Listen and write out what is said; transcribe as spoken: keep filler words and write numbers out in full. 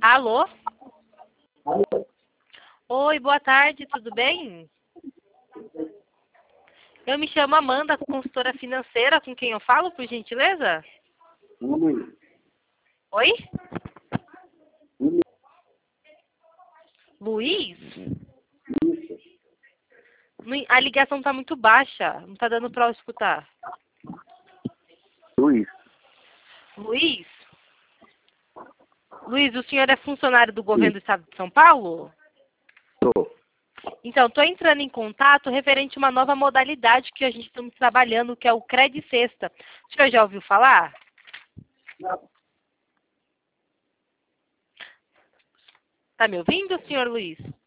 Alô? Alô? Oi, boa tarde, tudo bem? Eu me chamo Amanda, consultora financeira, com quem eu falo, por gentileza? Luiz. Oi? Luiz. Luiz? Isso. Não- A ligação está muito baixa, não está dando para eu escutar. Luiz. Luiz? Luiz, o senhor é funcionário do governo do estado de São Paulo? Sou. Então, estou entrando em contato referente a uma nova modalidade que a gente estamos trabalhando, que é o Cred Sexta. O senhor já ouviu falar? Está me ouvindo, senhor Luiz?